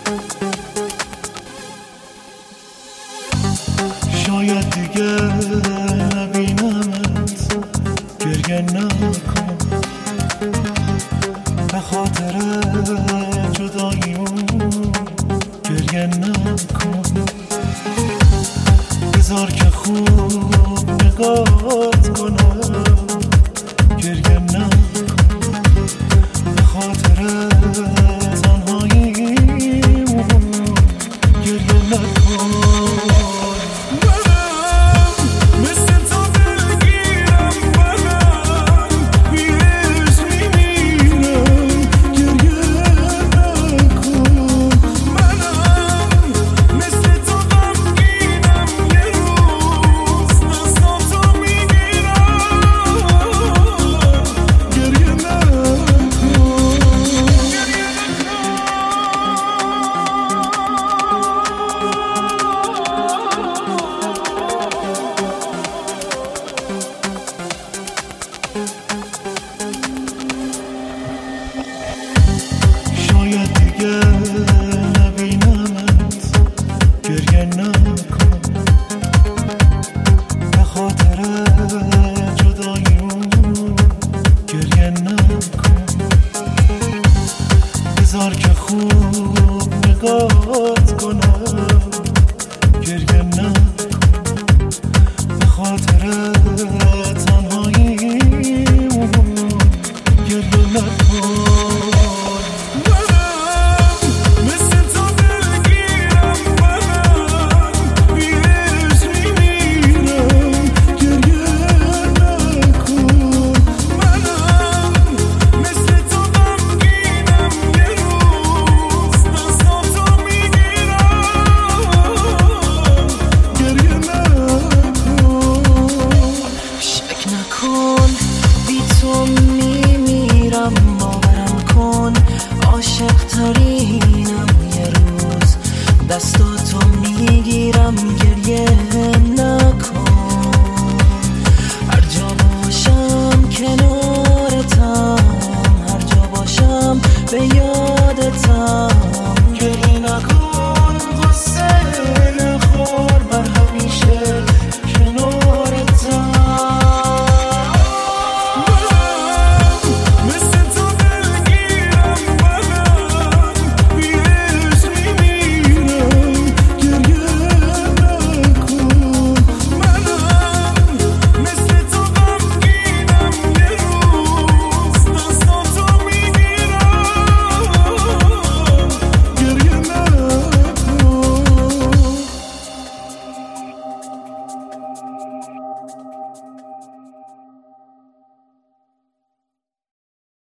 شاید دیگه نبینمت، گریه نکن به خاطر جداییمون، گریه نکن بذار که خوب نگات کنم، گریه نکن به خاطر تنهاییمون، گریه نکن. شاید دیگه نبینمت، گریه نکن به خاطر جداییمون، گریه نکن بذار که خوب نگات کنم، گریه نکن به خاطر تنهاییمون، گریه نکن. بی تو میمیرم، باورم کن عاشق ترینم، یه روز دستا